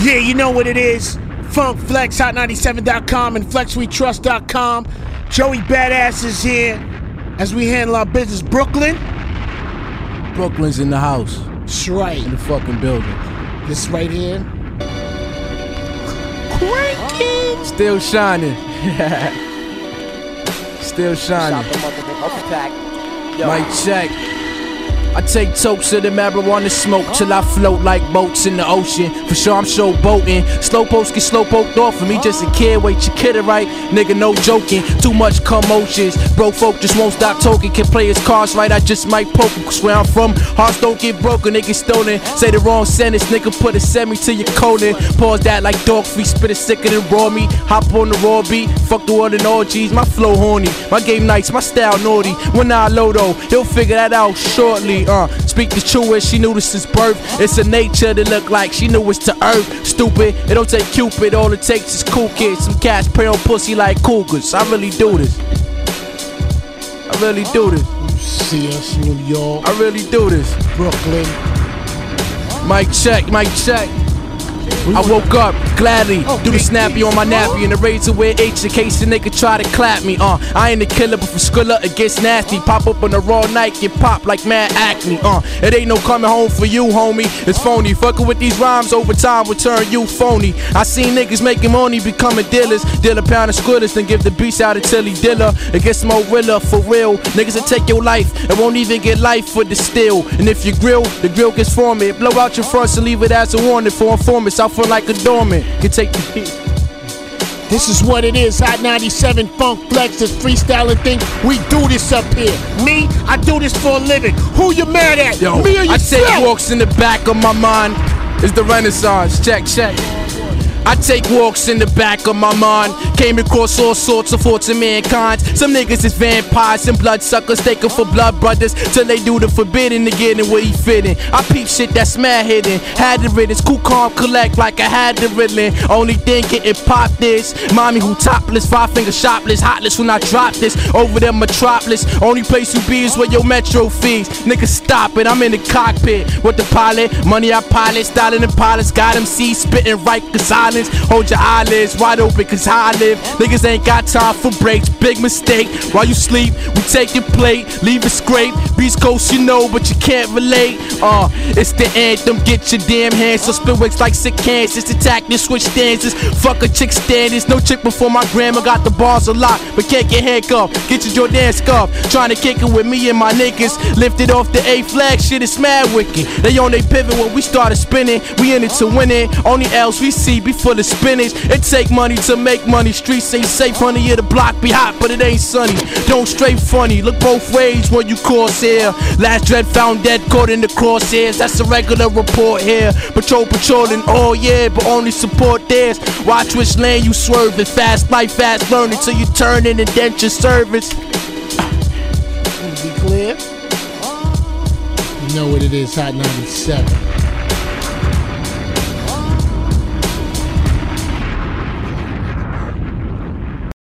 Yeah, you know what it is. Funk Flex, Hot97.com and FlexWeTrust.com. Joey Badass is here as we handle our business. Brooklyn? Brooklyn's in the house. That's right. In the fucking building. This right here. Cranky. Still shining. Still shining. Mic check. I take totes of the marijuana smoke till I float like boats in the ocean. For sure I'm showboating. Slowpokes get slowpoked off of me just a kid. Wait, you kidding right? Nigga, no joking. Too much commotions. Bro, folk just won't stop talking. Can play his cards right, I just might poke him. Cause where I'm from, hearts don't get broken, they get stolen. Say the wrong sentence, nigga, put a semi to your colon. Pause that like dog feet, spit it sicker than raw meat. Hop on the raw beat, fuck the world and orgies. My flow horny, my game nice, my style naughty. When I low though, he'll figure that out shortly. Speak the truest, she knew this since birth. It's a nature that look like she knew it's to earth. Stupid, it don't take Cupid, all it takes is cool kids. Some cats prey on pussy like cougars. I really do this. I really do this. You see us, New York. I really do this. Brooklyn. Mic check, mic check. I woke up gladly, do the snappy on my nappy and the razor wear H in case the nigga try to clap me. I ain't a killer, but for Skrilla it gets nasty. Pop up on the raw night, get popped like mad acne. It ain't no coming home for you, homie. It's phony. Fucking with these rhymes over time will turn you phony. I seen niggas making money, becoming dealers. Deal a pound of Skrillers, then give the beast out until he diller. It gets more realer for real. Niggas will take your life and won't even get life for the steal. And if you grill, the grill gets formed. Blow out your fronts and leave it as a warning for informants. I feel like a dormant. Can take the heat. This is what it is. Hot 97 Funk Flex, this freestyling thing. We do this up here. Me, I do this for a living. Who you mad at? Yo, me or yourself? I take walks in the back of my mind. It's the Renaissance. Check, check. I take walks in the back of my mind. Came across all sorts of thoughts of mankind. Some niggas is vampires and bloodsuckers, taking for blood brothers till they do the forbidden to get in where he fitting. I peep shit that's mad hidden. Had the riddance, cool, calm, collect like I had the Ritalin. Only thing getting popped this. Mommy who topless, 5-finger shopless, hotless when I drop this. Over there metropolis, only place you be is where your metro fees. Nigga stop it, I'm in the cockpit with the pilot. Money I pilot, styling the pilots. Got them see spitting right cause I hold your eyelids wide open cause how I live. Niggas ain't got time for breaks. Big mistake. While you sleep, we take your plate, leave it scrape. Beast Coast you know, but you can't relate. It's the anthem, get your damn hands. So spit wicks like sick cancers. Attack this switch stances. Fuck a chick standards. No chick before my grandma got the bars a lot, but can't get handcuffed. Get your Jordan scuff. Trying to kick it with me and my niggas. Lifted off the A flag, shit is mad wicked. They on they pivot when we started spinning. We in it to win it. Only else we see before the spinach. It take money to make money. Streets ain't safe, honey. Yeah, the block be hot, but it ain't sunny. Don't straight funny. Look both ways when you cross here. Last dread found dead, caught in the crosshairs. That's a regular report here. Patrolling all year, but only support theirs. Watch which lane you swerving. Fast life, fast learning till you turn in indenture service. Be clear. You know what it is, Hot 97.